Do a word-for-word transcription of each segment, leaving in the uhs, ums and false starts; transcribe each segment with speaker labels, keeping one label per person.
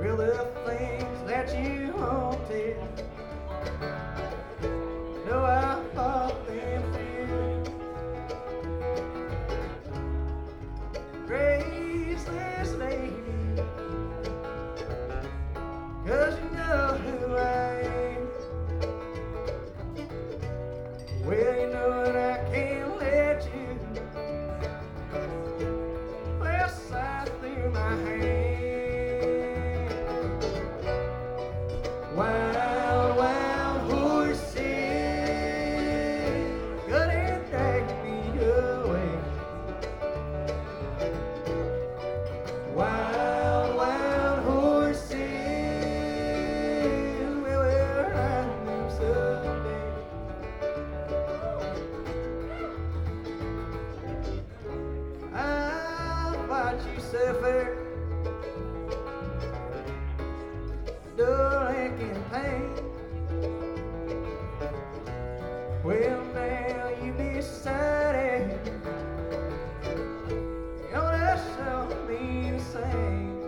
Speaker 1: Well, the things that you wanted, no, I fought them through. Graceless lady, 'cause you know who I am. Well, you know that I can't let you well slide through my hand. Wild, wild horses, gonna drag me away. Wild, wild horses, well, we'll ride them someday. I'll watch you suffer, dull aching pain. Well, now you decided you're gonna show me the same.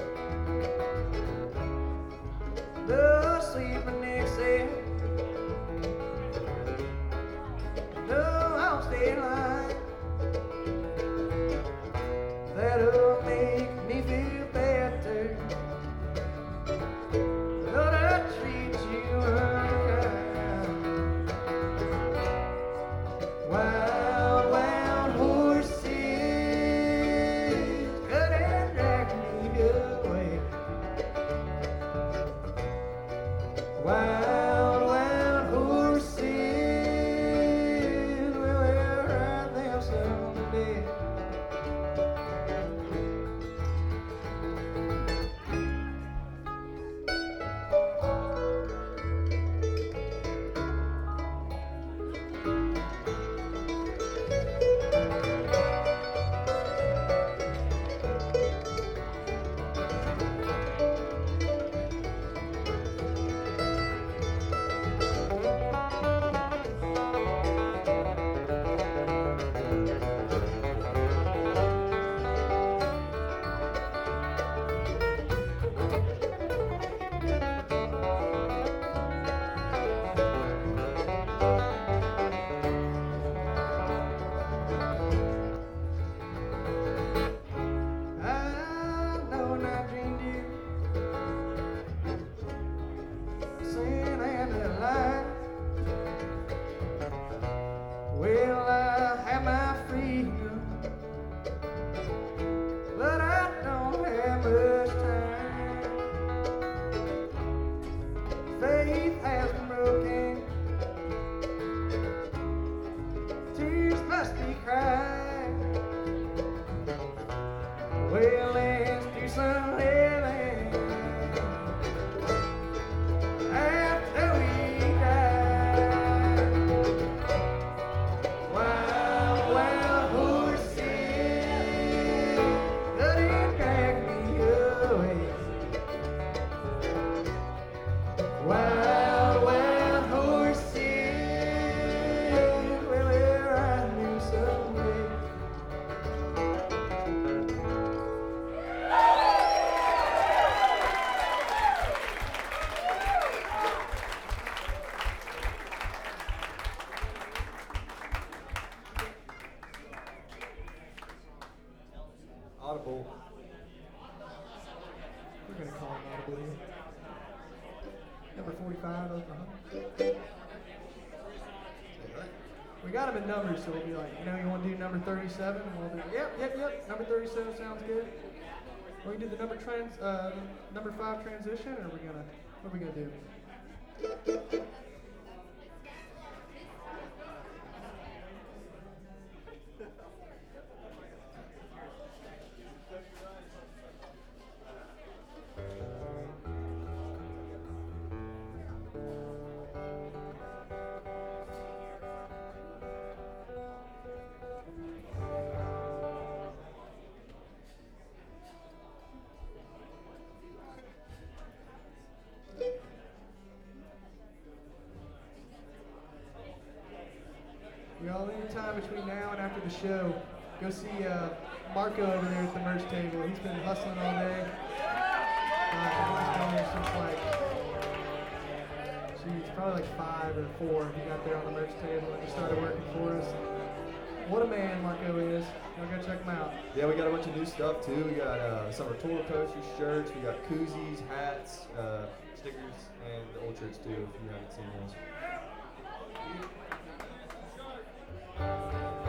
Speaker 1: The sleeping next said, no, I'll stay alive. That'll make me feel better. Lord, I treat you unkind. Wild, wild horses, cut and drag me away. Wild, wild horses, well, we'll ride them someday. I know I dreamed you, sin and a lie. Well, I have my freedom, but I don't have much time. Faith has been broken, tears must be cried. Well, let's do some living after we die. Wild, wild horses, couldn't drag me away. Wild, wild horses, well, we'll ride me someday.
Speaker 2: Audible.
Speaker 1: We're gonna call him Audible here. Number forty-five, Oklahoma. We got him in numbers, so we'll be like, you know, you want to do number thirty-seven? And we'll be, yep, yep, yep. Number thirty-seven sounds good. Are we gonna do the number trans, uh, number five transition, or are we gonna, what are we gonna do? Y'all, anytime between now and after the show, go see uh, Marco over there at the merch table. He's been hustling all day. Uh, he's been there since like, geez, probably like five or four. He got there on the merch table and he started working for us. What a man Marco is. Y'all go check him out.
Speaker 2: Yeah, we got a bunch of new stuff too. We got uh, summer tour coasters, shirts, we got koozies, hats, uh, stickers, and the old shirts too if you haven't seen those.